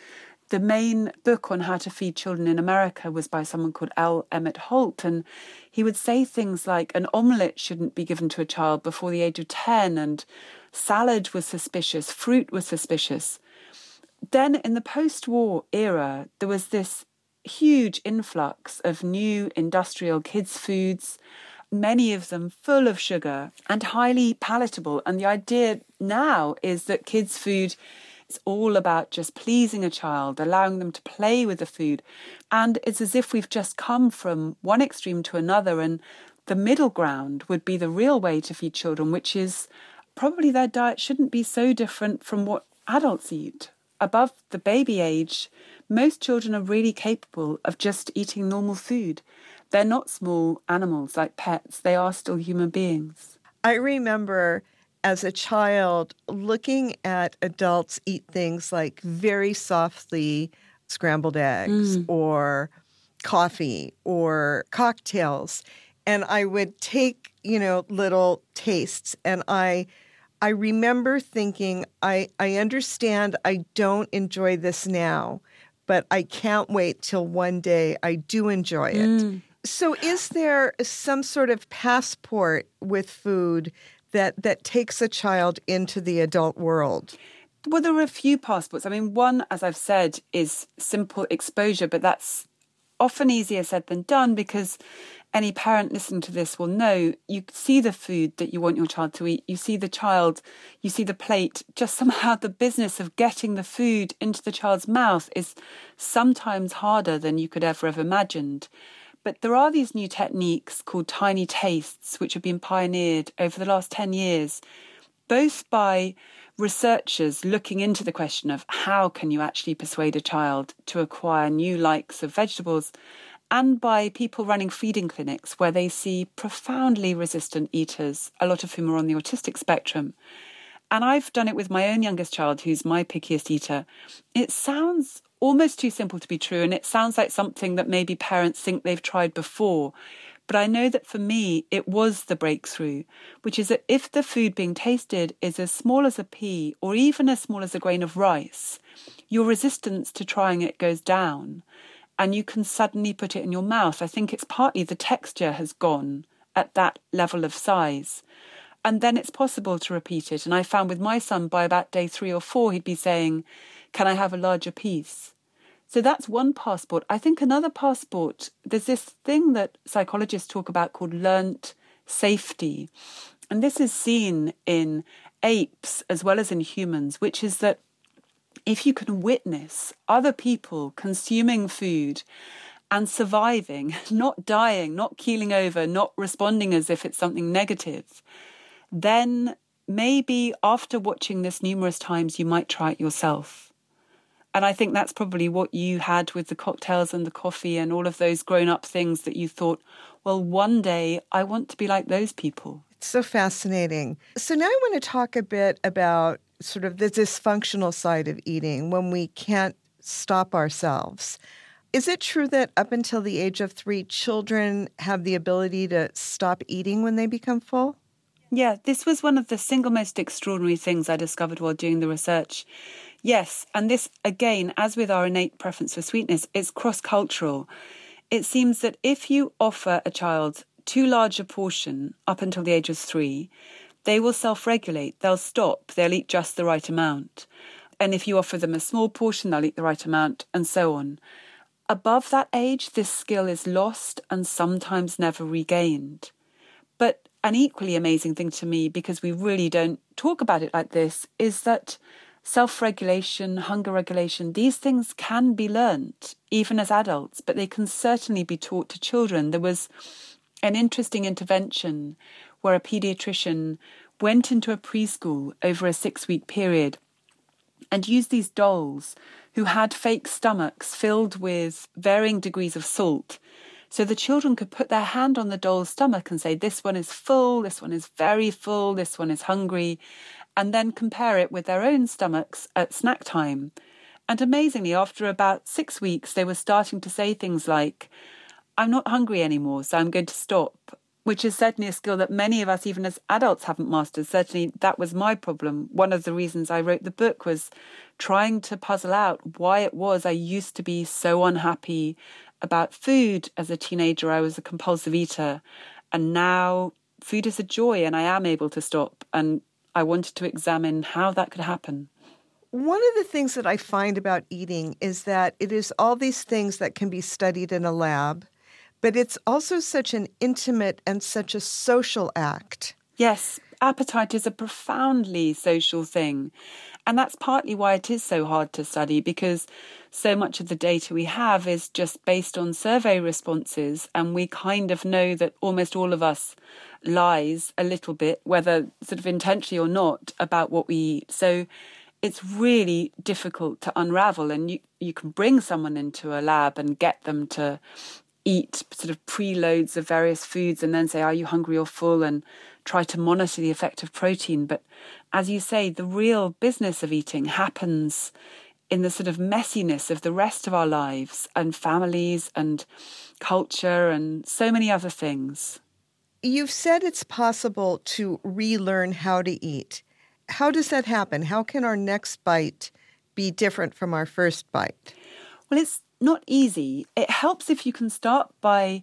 The main book on how to feed children in America was by someone called L. Emmett Holt, and he would say things like an omelette shouldn't be given to a child before the age of 10, and salad was suspicious, fruit was suspicious. Then in the post-war era, there was this huge influx of new industrial kids' foods, many of them full of sugar and highly palatable. And the idea now is that kids' food is all about just pleasing a child, allowing them to play with the food. And it's as if we've just come from one extreme to another, and the middle ground would be the real way to feed children, which is probably their diet shouldn't be so different from what adults eat. Above the baby age, most children are really capable of just eating normal food. They're not small animals like pets. They are still human beings. I remember as a child looking at adults eat things like very softly scrambled eggs or coffee or cocktails. And I would take, little tastes. And I remember thinking, I understand I don't enjoy this now, but I can't wait till one day I do enjoy it. So is there some sort of passport with food that takes a child into the adult world? Well, there are a few passports. I mean, one, as I've said, is simple exposure, but that's often easier said than done, because any parent listening to this will know you see the food that you want your child to eat. You see the child, you see the plate. Just somehow the business of getting the food into the child's mouth is sometimes harder than you could ever have imagined. But there are these new techniques called tiny tastes, which have been pioneered over the last 10 years, both by researchers looking into the question of how can you actually persuade a child to acquire new likes of vegetables, and by people running feeding clinics where they see profoundly resistant eaters, a lot of whom are on the autistic spectrum. And I've done it with my own youngest child, who's my pickiest eater. It sounds almost too simple to be true, and it sounds like something that maybe parents think they've tried before. But I know that for me, it was the breakthrough, which is that if the food being tasted is as small as a pea or even as small as a grain of rice, your resistance to trying it goes down and you can suddenly put it in your mouth. I think it's partly the texture has gone at that level of size. And then it's possible to repeat it. And I found with my son, by about day 3 or 4, he'd be saying, "Can I have a larger piece?" So that's one passport. I think another passport, there's this thing that psychologists talk about called learnt safety. And this is seen in apes as well as in humans, which is that if you can witness other people consuming food and surviving, not dying, not keeling over, not responding as if it's something negative, then maybe after watching this numerous times, you might try it yourself. And I think that's probably what you had with the cocktails and the coffee and all of those grown-up things that you thought, well, one day I want to be like those people. It's so fascinating. So now I want to talk a bit about sort of the dysfunctional side of eating when we can't stop ourselves. Is it true that up until the age of 3, children have the ability to stop eating when they become full? Yeah, this was one of the single most extraordinary things I discovered while doing the research. Yes, and this, again, as with our innate preference for sweetness, is cross-cultural. It seems that if you offer a child too large a portion up until the age of 3, they will self-regulate, they'll stop, they'll eat just the right amount. And if you offer them a small portion, they'll eat the right amount, and so on. Above that age, this skill is lost and sometimes never regained. But an equally amazing thing to me, because we really don't talk about it like this, is that self-regulation, hunger regulation, these things can be learnt, even as adults, but they can certainly be taught to children. There was an interesting intervention where a paediatrician went into a preschool over a 6-week period and used these dolls who had fake stomachs filled with varying degrees of salt. So the children could put their hand on the doll's stomach and say, this one is full, this one is very full, this one is hungry, and then compare it with their own stomachs at snack time. And amazingly, after about 6 weeks, they were starting to say things like, I'm not hungry anymore, so I'm going to stop, which is certainly a skill that many of us, even as adults, haven't mastered. Certainly that was my problem. One of the reasons I wrote the book was trying to puzzle out why it was I used to be so unhappy about food. As a teenager, I was a compulsive eater, and now food is a joy and I am able to stop. And I wanted to examine how that could happen. One of the things that I find about eating is that it is all these things that can be studied in a lab, but it's also such an intimate and such a social act. Yes, appetite is a profoundly social thing. And that's partly why it is so hard to study, because so much of the data we have is just based on survey responses. And we kind of know that almost all of us lies a little bit, whether sort of intentionally or not, about what we eat. So it's really difficult to unravel. And you can bring someone into a lab and get them to eat sort of preloads of various foods and then say, are you hungry or full? And try to monitor the effect of protein. But as you say, the real business of eating happens in the sort of messiness of the rest of our lives and families and culture and so many other things. You've said it's possible to relearn how to eat. How does that happen? How can our next bite be different from our first bite? Well, it's not easy. It helps if you can start by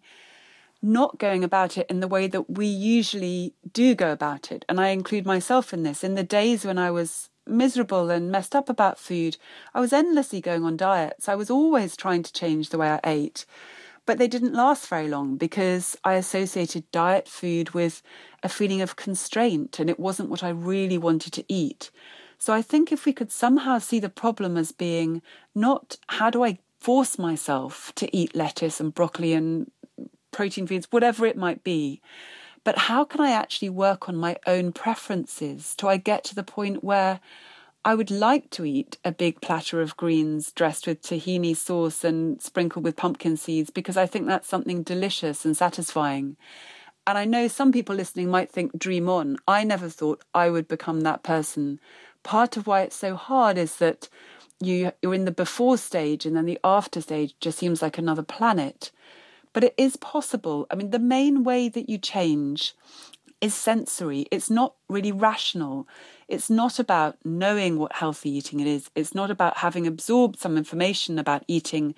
not going about it in the way that we usually do go about it. And I include myself in this. In the days when I was miserable and messed up about food, I was endlessly going on diets. I was always trying to change the way I ate. But they didn't last very long because I associated diet food with a feeling of constraint, and it wasn't what I really wanted to eat. So I think if we could somehow see the problem as being not how do I force myself to eat lettuce and broccoli and protein foods, whatever it might be, but how can I actually work on my own preferences till I get to the point where I would like to eat a big platter of greens dressed with tahini sauce and sprinkled with pumpkin seeds, because I think that's something delicious and satisfying. And I know some people listening might think, dream on. I never thought I would become that person. Part of why it's so hard is that you're in the before stage, and then the after stage just seems like another planet. But it is possible. I mean, the main way that you change is sensory. It's not really rational. It's not about knowing what healthy eating it is. It's not about having absorbed some information about eating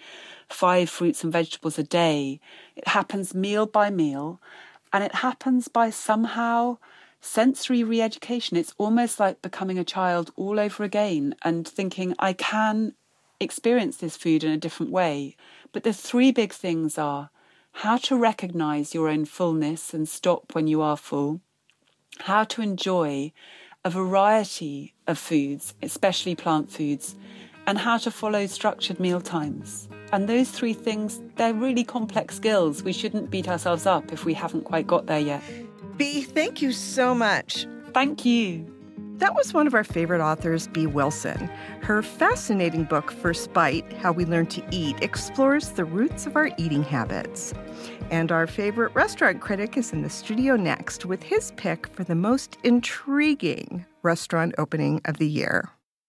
5 fruits and vegetables a day. It happens meal by meal, and it happens by somehow sensory re-education. It's almost like becoming a child all over again and thinking, I can experience this food in a different way. But the 3 big things are how to recognize your own fullness and stop when you are full, how to enjoy a variety of foods, especially plant foods, and how to follow structured meal times. And those 3 things, they're really complex skills. We shouldn't beat ourselves up if we haven't quite got there yet. Bea, thank you so much. Thank you. That was one of our favorite authors, Bea Wilson. Her fascinating book, First Bite, How We Learn to Eat, explores the roots of our eating habits. And our favorite restaurant critic is in the studio next with his pick for the most intriguing restaurant opening of the year.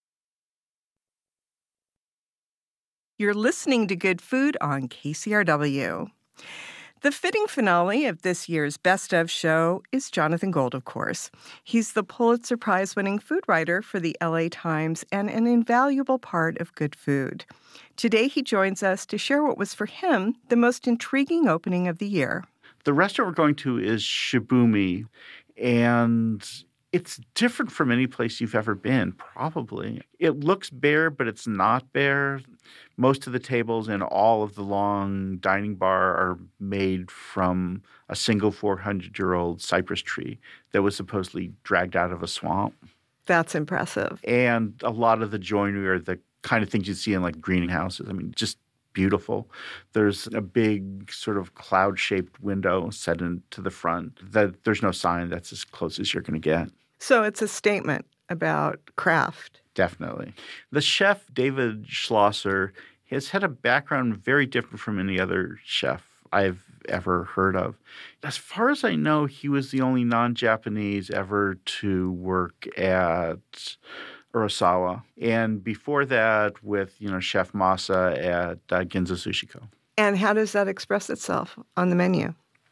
You're listening to Good Food on KCRW. The fitting finale of this year's Best Of show is Jonathan Gold, of course. He's the Pulitzer Prize-winning food writer for the LA Times and an invaluable part of Good Food. Today, he joins us to share what was for him the most intriguing opening of the year. The restaurant we're going to is Shibumi, and it's different from any place you've ever been, probably. It looks bare, but it's not bare. Most of the tables and all of the long dining bar are made from a single 400-year-old cypress tree that was supposedly dragged out of a swamp. That's impressive. And a lot of the joinery are the kind of things you'd see in like greenhouses. I mean, just beautiful. There's a big sort of cloud-shaped window set into the front. There's no sign. That's as close as you're going to get. So it's a statement about craft. Definitely. The chef, David Schlosser, has had a background very different from any other chef I've ever heard of. As far as I know, he was the only non-Japanese ever to work at Urasawa. And before that, with, Chef Masa at Ginza Sushiko. And how does that express itself on the menu?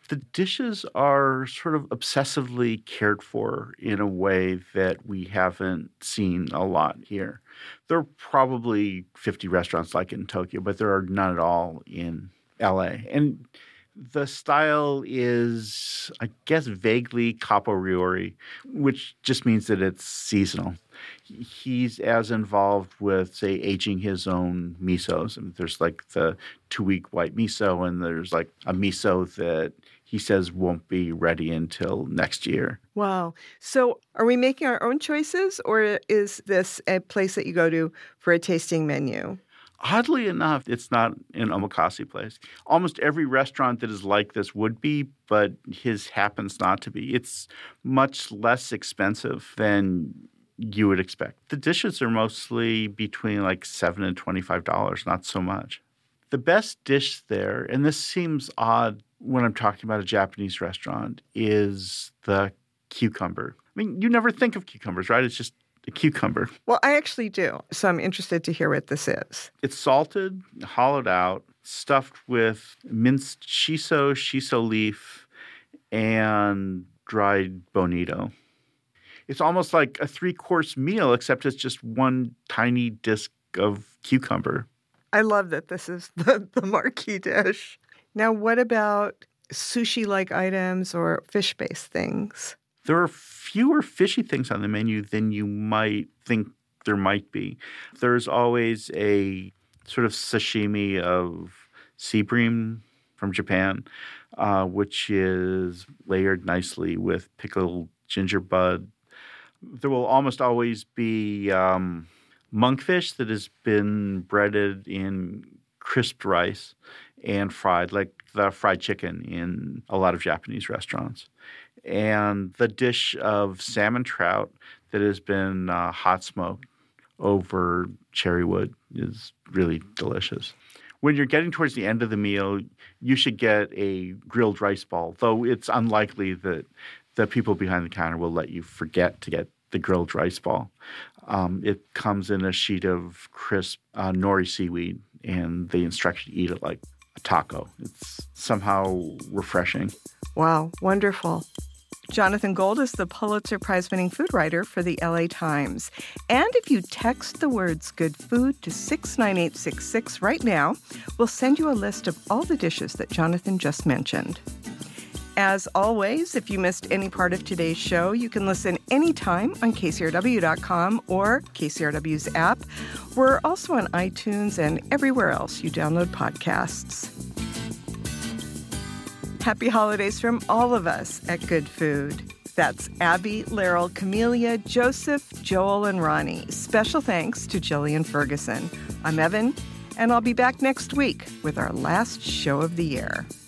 The dishes are sort of obsessively cared for in a way that we haven't seen a lot here. There are probably 50 restaurants like it in Tokyo, but there are none at all in LA. And the style is, I guess, vaguely capo-ryori, which just means that it's seasonal. He's as involved with, say, aging his own misos. I mean, there's like the 2-week white miso, and there's like a miso that he says won't be ready until next year. Wow. So are we making our own choices, or is this a place that you go to for a tasting menu? Oddly enough, it's not an omakase place. Almost every restaurant that is like this would be, but his happens not to be. It's much less expensive than you would expect. The dishes are mostly between like $7 and $25, not so much. The best dish there, and this seems odd when I'm talking about a Japanese restaurant, is the cucumber. I mean, you never think of cucumbers, right? It's just a cucumber. Well, I actually do. So I'm interested to hear what this is. It's salted, hollowed out, stuffed with minced shiso leaf, and dried bonito. It's almost like a 3-course meal, except it's just one tiny disc of cucumber. I love that this is the marquee dish. Now, what about sushi-like items or fish-based things? There are fewer fishy things on the menu than you might think there might be. There's always a sort of sashimi of sea bream from Japan, which is layered nicely with pickled ginger bud. There will almost always be monkfish that has been breaded in crisped rice and fried, like the fried chicken in a lot of Japanese restaurants. And the dish of salmon trout that has been hot smoked over cherry wood is really delicious. When you're getting towards the end of the meal, you should get a grilled rice ball, though it's unlikely that the people behind the counter will let you forget to get the grilled rice ball. It comes in a sheet of crisp nori seaweed, and they instruct you to eat it like a taco. It's somehow refreshing. Wow, wonderful. Jonathan Gold is the Pulitzer Prize-winning food writer for the LA Times. And if you text the words good food to 69866 right now, we'll send you a list of all the dishes that Jonathan just mentioned. As always, if you missed any part of today's show, you can listen anytime on KCRW.com or KCRW's app. We're also on iTunes and everywhere else you download podcasts. Happy holidays from all of us at Good Food. That's Abby, Laryl, Camelia, Joseph, Joel, and Ronnie. Special thanks to Jillian Ferguson. I'm Evan, and I'll be back next week with our last show of the year.